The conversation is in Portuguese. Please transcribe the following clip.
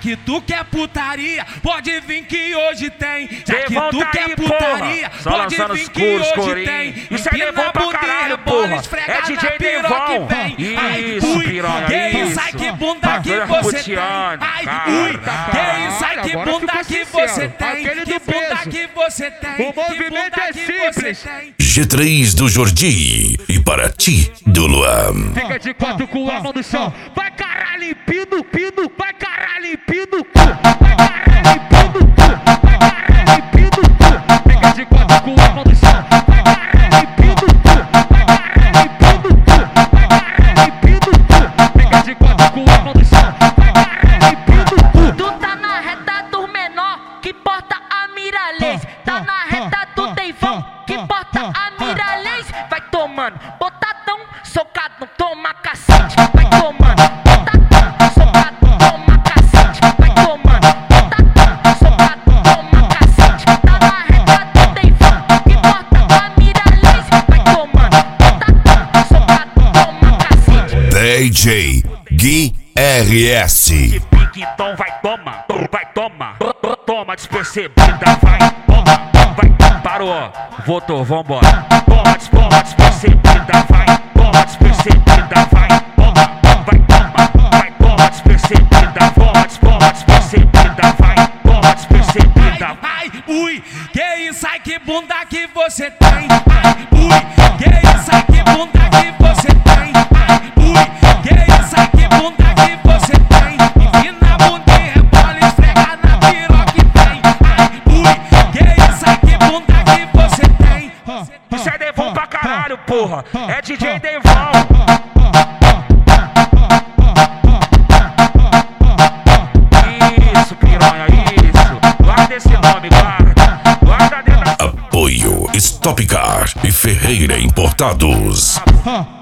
que tu quer putaria, pode vir que hoje tem. Já que Devon tu tá quer aí, putaria, porra. Só pode lançando vir os que cursos, hoje corinho. tem. Isso é Devon pra caralho, porra. É DJ Devon. Isso, piranha, isso. Ai, que bunda que você tem. Ai, ui, que isso, ai, que bunda que você tem. Que bunda que você tem. O movimento é simples. G3 do Jordi e para ti do Luan. Fica de quatro com a mão no chão. Vai caralho, pido, pido. Vai caralho, pido, vai caralho, pido, vai caralho, pido. Fica de quatro com a mão no chão. Vai caralho, pido, vai caralho, pido, vai caralho, pido. Fica de quatro com a mão no chão. Vai caralho, pido. Tu tá na reta do menor, que porta a Miralês. Tá na reta do Deivão, que porta a Miralês. Vai tomando, botadão, socadão, toma cacete. Vai tomando, botadão, socadão, toma cacete. Vai tomando, botadão, socadão, toma cacete. Tá na reta do Deivão, que porta a Miralês. Vai tomando, botadão, socadão, toma cacete. DJ Gui RS. Que pique, então vai toma, vai toma, toma despercebida, vai toma, vai, parou, voltou, vambora. Toma despercebida, vai, toma despercebida, vai, toma, vai toma, vai, toma despercebida, toma despercebida, vai, toma despercebida. Ai, ui, que isso, ai, que bunda que você tem. Ai, ui, que isso, ai, que bunda que você tem. Ai, ui, que isso, ai, que bunda que você tem. Empina a bunda e rebola, esfrega na piroca que vem. Ai, ui, que isso, ai, que bunda que você tem. Isso é Devon pra caralho, porra, é DJ Devon. Isso, piranha, isso, guarda esse nome, guarda dentro da... Apoio Stock Car e Ferreira Importados.